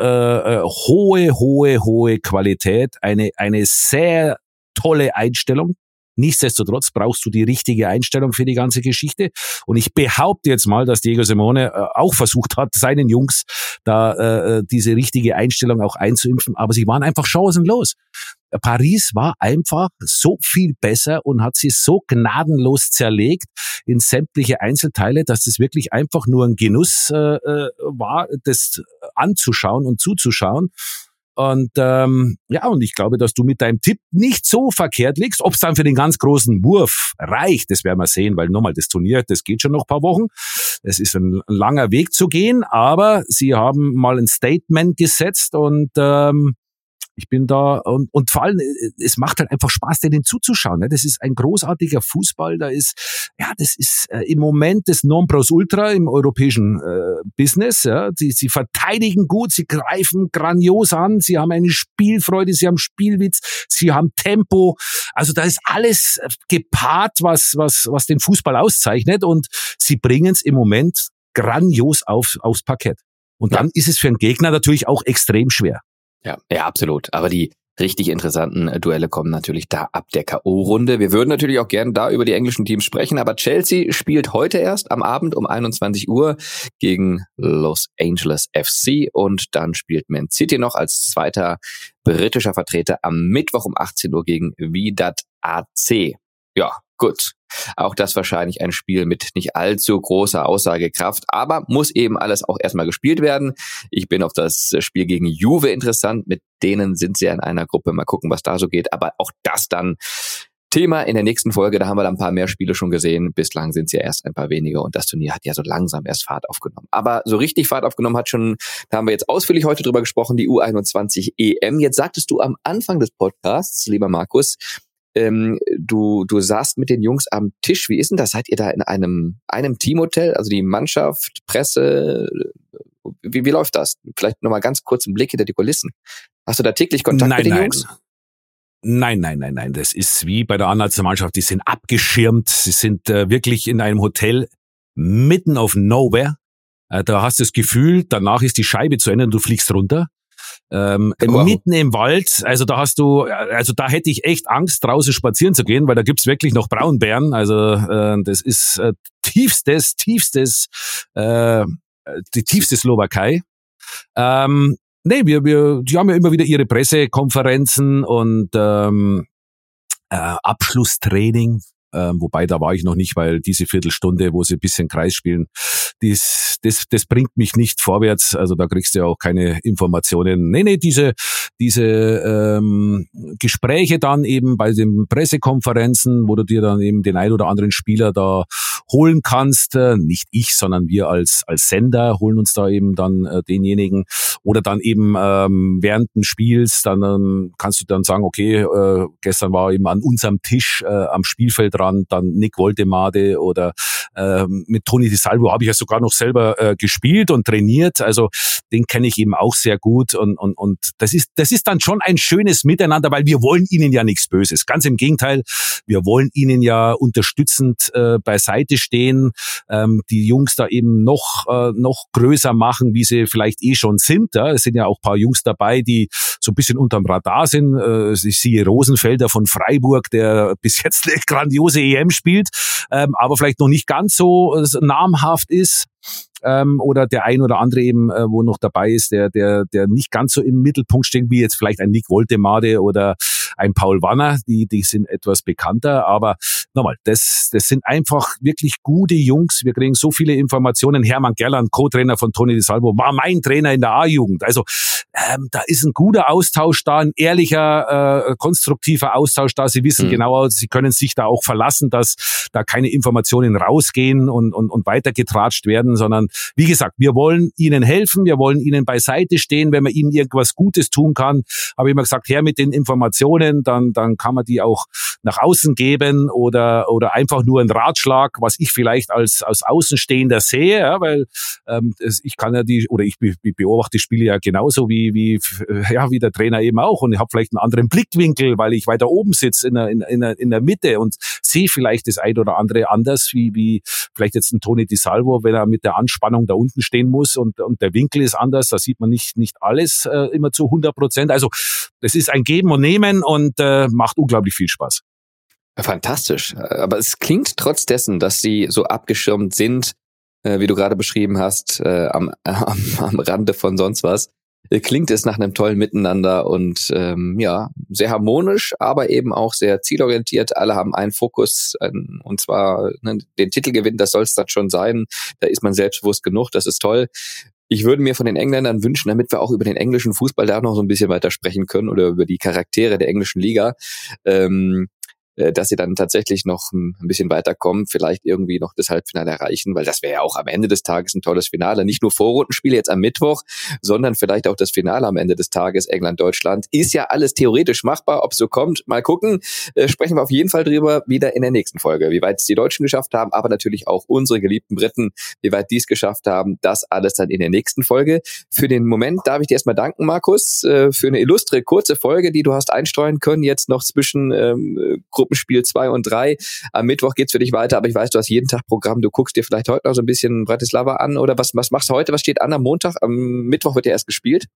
hohe Qualität, eine sehr tolle Einstellung. Nichtsdestotrotz brauchst du die richtige Einstellung für die ganze Geschichte. Und ich behaupte jetzt mal, dass Diego Simeone auch versucht hat, seinen Jungs da diese richtige Einstellung auch einzuimpfen. Aber sie waren einfach chancenlos. Paris war einfach so viel besser und hat sie so gnadenlos zerlegt in sämtliche Einzelteile, dass es wirklich einfach nur ein Genuss war, das anzuschauen und zuzuschauen. Und und ich glaube, dass du mit deinem Tipp nicht so verkehrt liegst. Ob es dann für den ganz großen Wurf reicht, das werden wir sehen, weil nochmal das Turnier, das geht schon noch ein paar Wochen. Es ist ein langer Weg zu gehen, aber sie haben mal ein Statement gesetzt und ich bin da und vor allem, es macht halt einfach Spaß, denen zuzuschauen. Ne? Das ist ein großartiger Fußball. Das ist im Moment das Nonplusultra im europäischen Business. Ja? Sie verteidigen gut, sie greifen grandios an, sie haben eine Spielfreude, sie haben Spielwitz, sie haben Tempo. Also da ist alles gepaart, was den Fußball auszeichnet und sie bringen es im Moment grandios aufs Parkett. Und dann ist es für einen Gegner natürlich auch extrem schwer. Ja, absolut. Aber die richtig interessanten Duelle kommen natürlich da ab der K.O.-Runde. Wir würden natürlich auch gerne da über die englischen Teams sprechen, aber Chelsea spielt heute erst am Abend um 21 Uhr gegen Los Angeles FC und dann spielt Man City noch als zweiter britischer Vertreter am Mittwoch um 18 Uhr gegen Wydad AC. Ja, gut. Auch das wahrscheinlich ein Spiel mit nicht allzu großer Aussagekraft, aber muss eben alles auch erstmal gespielt werden. Ich bin auf das Spiel gegen Juve interessant. Mit denen sind sie ja in einer Gruppe. Mal gucken, was da so geht. Aber auch das dann Thema in der nächsten Folge. Da haben wir dann ein paar mehr Spiele schon gesehen. Bislang sind es ja erst ein paar weniger und das Turnier hat ja so langsam erst Fahrt aufgenommen. Aber so richtig Fahrt aufgenommen hat schon, da haben wir jetzt ausführlich heute drüber gesprochen, die U21 EM. Jetzt sagtest du am Anfang des Podcasts, lieber Markus, du saßt mit den Jungs am Tisch. Wie ist denn das? Seid ihr da in einem Teamhotel? Also die Mannschaft, Presse, wie läuft das? Vielleicht nochmal ganz kurz einen Blick hinter die Kulissen. Hast du da täglich Kontakt mit den Jungs? Nein. Das ist wie bei der A-Nationalmannschaft. Die sind abgeschirmt. Sie sind wirklich in einem Hotel mitten auf Nowhere. Da hast du das Gefühl, danach ist die Scheibe zu Ende und du fliegst runter. Wow. Mitten im Wald, also da hätte ich echt Angst, draußen spazieren zu gehen, weil da gibt's wirklich noch Braunbären. Also das ist die tiefste Slowakei. Die haben ja immer wieder ihre Pressekonferenzen und Abschlusstraining. Wobei, da war ich noch nicht, weil diese Viertelstunde, wo sie ein bisschen Kreis spielen, das bringt mich nicht vorwärts. Also da kriegst du ja auch keine Informationen. Nee, diese Gespräche dann eben bei den Pressekonferenzen, wo du dir dann eben den ein oder anderen Spieler da holen kannst. Nicht ich, sondern wir als Sender holen uns da eben dann denjenigen. Oder dann eben während des Spiels, dann kannst du dann sagen, okay, gestern war eben an unserem Tisch am Spielfeldrand dann Nick Woltemade oder mit Tony Di Salvo habe ich ja sogar noch selber gespielt und trainiert. Also den kenne ich eben auch sehr gut und das ist dann schon ein schönes Miteinander, weil wir wollen ihnen ja nichts Böses. Ganz im Gegenteil, wir wollen ihnen ja unterstützend beiseite stehen, die Jungs da eben noch größer machen, wie sie vielleicht schon sind. Ja. Es sind ja auch ein paar Jungs dabei, die so ein bisschen unterm Radar sind. Ich sehe Rosenfelder von Freiburg, der bis jetzt eine grandiose EM spielt, aber vielleicht noch nicht ganz so namhaft ist. Oder der ein oder andere eben, wo noch dabei ist, der nicht ganz so im Mittelpunkt steht, wie jetzt vielleicht ein Nick Woltemade oder ein Paul Wanner, die sind etwas bekannter, aber nochmal, das sind einfach wirklich gute Jungs, wir kriegen so viele Informationen. Hermann Gerland, Co-Trainer von Tony Di Salvo, war mein Trainer in der A-Jugend, also da ist ein guter Austausch da, ein ehrlicher, konstruktiver Austausch da, sie wissen genau, sie können sich da auch verlassen, dass da keine Informationen rausgehen und weitergetratscht werden, sondern wie gesagt, wir wollen ihnen helfen, wir wollen ihnen beiseite stehen, wenn man ihnen irgendwas Gutes tun kann. Habe ich immer gesagt, her mit den Informationen, dann kann man die auch nach außen geben oder einfach nur einen Ratschlag, was ich vielleicht als Außenstehender sehe, ja, weil ich kann ja ich beobachte die Spiele ja genauso wie der Trainer eben auch und ich habe vielleicht einen anderen Blickwinkel, weil ich weiter oben sitze in der Mitte und sehe vielleicht das ein oder andere anders wie vielleicht jetzt ein Tony Di Salvo, wenn er mit der Anspannung da unten stehen muss und der Winkel ist anders, da sieht man nicht alles immer zu 100%. Also das ist ein Geben und Nehmen und macht unglaublich viel Spaß. Fantastisch. Aber es klingt trotz dessen, dass sie so abgeschirmt sind, wie du gerade beschrieben hast, am Rande von sonst was, klingt es nach einem tollen Miteinander und sehr harmonisch, aber eben auch sehr zielorientiert. Alle haben einen Fokus und zwar den Titelgewinn, das soll es dann schon sein. Da ist man selbstbewusst genug, das ist toll. Ich würde mir von den Engländern wünschen, damit wir auch über den englischen Fußball da noch so ein bisschen weiter sprechen können oder über die Charaktere der englischen Liga, dass sie dann tatsächlich noch ein bisschen weiterkommen, vielleicht irgendwie noch das Halbfinale erreichen, weil das wäre ja auch am Ende des Tages ein tolles Finale. Nicht nur Vorrundenspiele jetzt am Mittwoch, sondern vielleicht auch das Finale am Ende des Tages, England-Deutschland. Ist ja alles theoretisch machbar, ob es so kommt. Mal gucken, sprechen wir auf jeden Fall drüber wieder in der nächsten Folge, wie weit es die Deutschen geschafft haben, aber natürlich auch unsere geliebten Briten, wie weit die es geschafft haben. Das alles dann in der nächsten Folge. Für den Moment darf ich dir erstmal danken, Markus, für eine illustre, kurze Folge, die du hast einstreuen können, jetzt noch zwischen Gruppenspiel 2 und 3. Am Mittwoch geht's für dich weiter, aber ich weiß, du hast jeden Tag Programm. Du guckst dir vielleicht heute noch so ein bisschen Bratislava an oder was machst du heute? Was steht an am Montag? Am Mittwoch wird ja erst gespielt.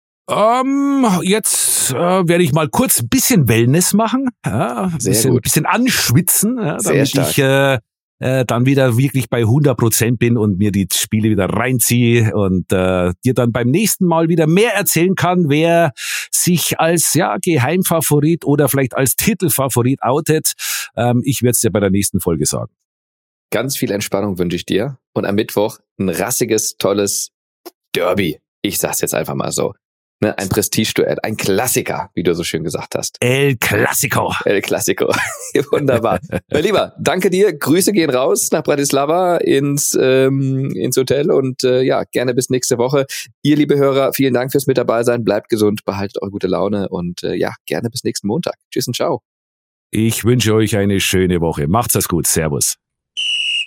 Jetzt werde ich mal kurz ein bisschen Wellness machen, ja, ein bisschen anschwitzen, ja, damit ich dann wieder wirklich bei 100% bin und mir die Spiele wieder reinziehe und dir dann beim nächsten Mal wieder mehr erzählen kann, wer sich als Geheimfavorit oder vielleicht als Titelfavorit outet. Ich werde es dir bei der nächsten Folge sagen. Ganz viel Entspannung wünsche ich dir und am Mittwoch ein rassiges, tolles Derby. Ich sag's jetzt einfach mal so. Ein Prestigeduell, ein Klassiker, wie du so schön gesagt hast. El Clasico. El Clasico. Wunderbar. Mein Lieber, danke dir. Grüße gehen raus nach Bratislava ins Hotel und gerne bis nächste Woche. Ihr, liebe Hörer, vielen Dank fürs mit dabei sein. Bleibt gesund, behaltet eure gute Laune und gerne bis nächsten Montag. Tschüss und ciao. Ich wünsche euch eine schöne Woche. Macht's es gut. Servus.